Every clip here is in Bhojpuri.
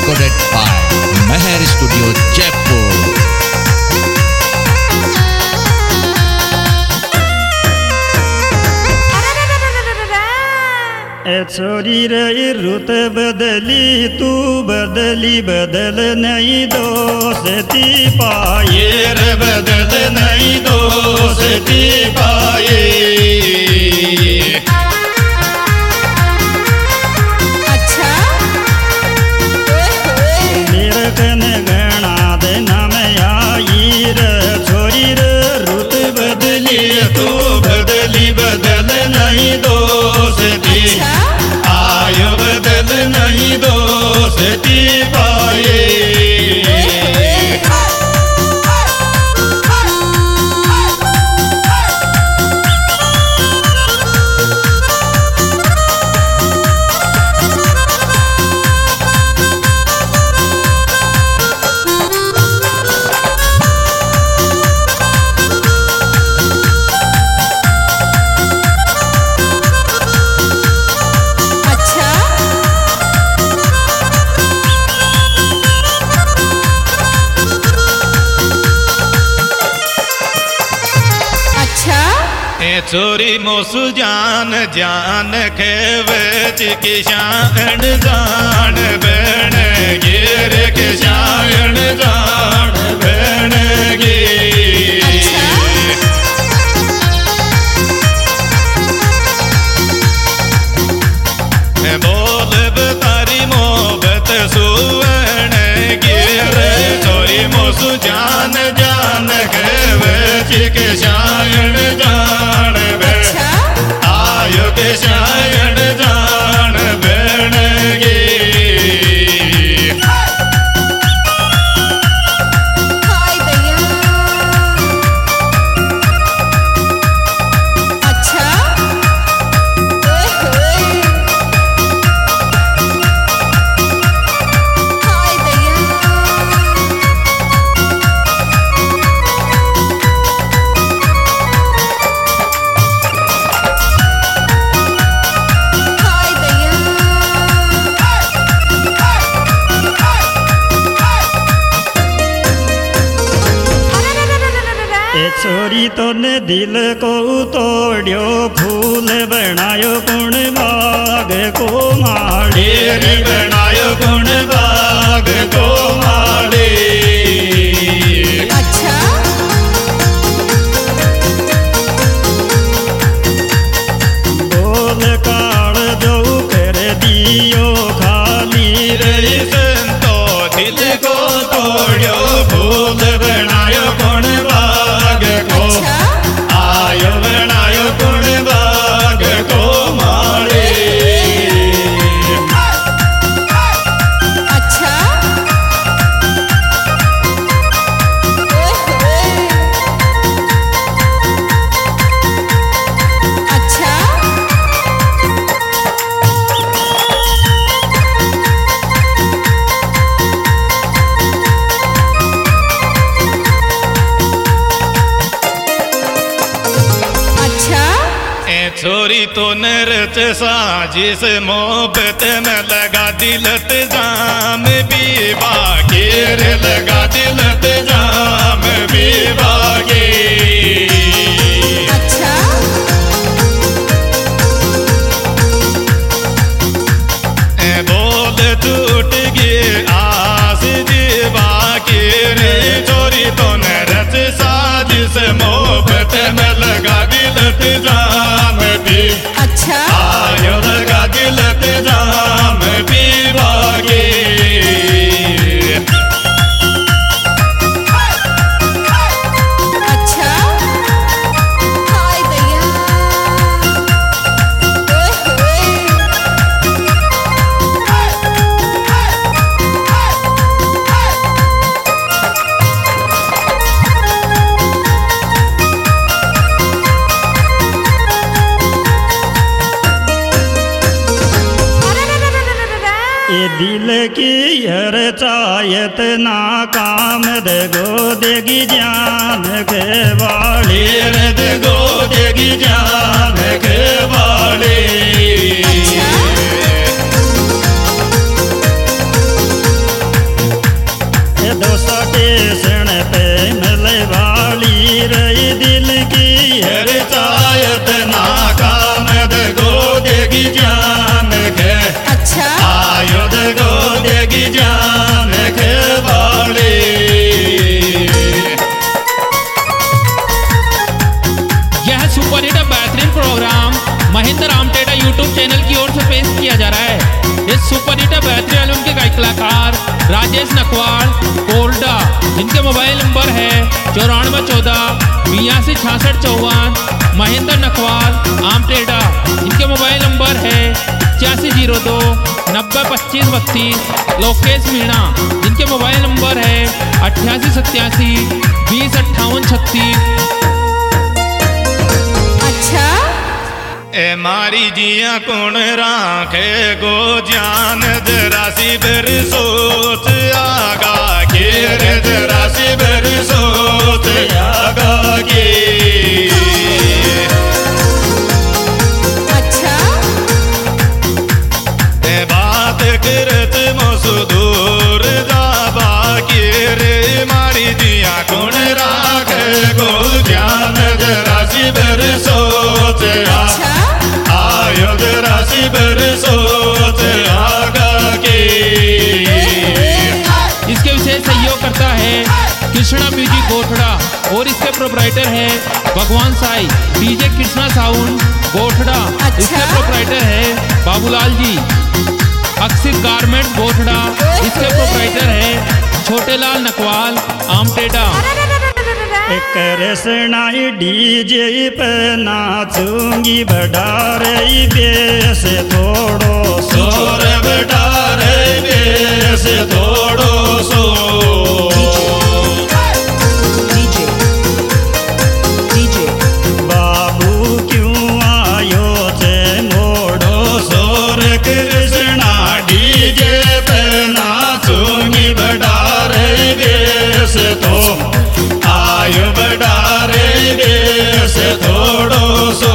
recorded by Meher Studio Jaipur. छोरी रे रुत बदली तू बदली बदल नहीं दोस्ती पाए रे बदल नहीं दोस्ती पाए अच्छा मेरे कन गणा देना में आई रे छोरी रे रुत बदली तू बदली बदल नहीं दोस्ती आयो बदल नहीं दोस्ती पाए छोरी मोसु जान जान खेवच किशान जान बन गिर किशान जान बन गे बोल बतारी मोहब्बत सुवन गिर छोरी मोसु जान जान खेवच किशान जान शायण जान बन गे अच्छा छोरी तोने दिल को तोड़ियो फूल बनायो गुण बाग को माड़े बनायो गुण बाग को माड़े अच्छा बोल काल जो कर दियो खाली रे संतो दिल को तोड़ियो फूल बनायो गुण आयो बनायो गुण बाग को माड़े अच्छा अच्छा छोरी तो नरच साजिश मोहब्बत में लगा दिलत जाम भी बागेर लगा दिलत जाम भी बागे अच्छा बोल टूट गए आस जीवा के रे छोरी तो नरच साजिश मोहब्बत में लगा दिलत जाम अच्छा आयो लगा दिलत जाम भी बागे अच्छा हाय दैया दिल की हर चायत नाकाम दगो देगी जान के वाले दगो देगी जान के वाले किया जा रहा है। इस सुपर हिट बेहतरीन एल्बम के गायक कलाकार राजेश नकवाल कोल्डा, जिनके मोबाइल नंबर है 9414 82 66 54। महेंद्र नकवाल आमटेडा, इनके मोबाइल नंबर है 8502 90 25 32। लोकेश मीणा, जिनके मोबाइल नंबर है 88 87 20 58 36। अच्छा ए मारी जिया कौन राखे गो जान जरासी बेर सोच आगा के रे जरासी बेर सोच आगा के। अच्छा ए बात करत मसदूर जाबा के रे मारी जिया कौन राखे गो जान जरासी बेर सोच अच्छा आयो जरासी बेर सोच आगा के। इसके विशेष सहयोग करता है कृष्णा म्यूजिक गोठड़ा और इसके प्रोपराइटर है भगवान साई डीजे कृष्णा साउंड गोठड़ा। अच्छा। इसके प्रोपराइटर है बाबूलाल जी। अक्षित गारमेंट गोठड़ा, इसके प्रोपराइटर है छोटेलाल नकवाल आमटेडा। एक रसनाई डीजे पे नाचूंगी बढ़ा रही बेस थोड़ो सोर बेटा रे बेस थोड़ो सो। बाबू क्यों आयो थे मोड़ो सोर कृष्णा डीजे पे नाचूंगी बढ़ा रे बेस तो आयो बढ़ा रे बेस थोड़ो सो।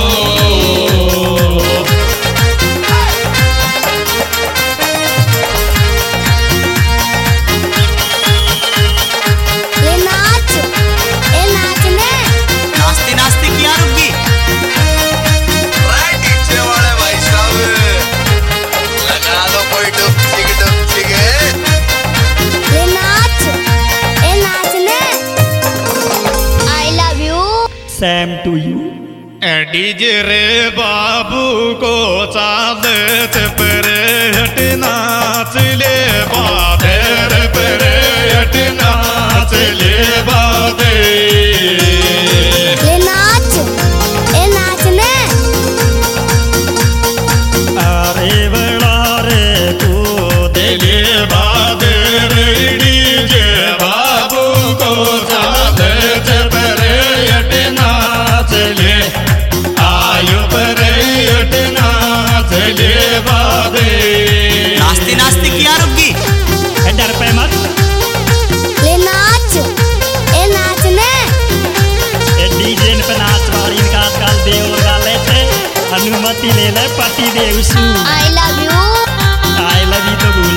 ये नाच ये नाचने नाचती नाचती क्या रुकी डीजे वाले भाई साहब लगा दो कोई डुपचिक ये नाचने I love you same to you. DJ रे बाबू को चालत पर हट नाच ले बादर पर हट नाच ले बादे। ये नाचने अरे बड़ा रे तू दिले बादर डीजे बाबू को चालत पर हट नाच ले आयु पर हट नाच ले बादे। नाचती नाचती क्या रुकी डर पे मत। ये नाचने डीजे पे नाच वाली का आजकल देवर गाले थे अनुमति ले ले पति देव सु। I love you I love you तो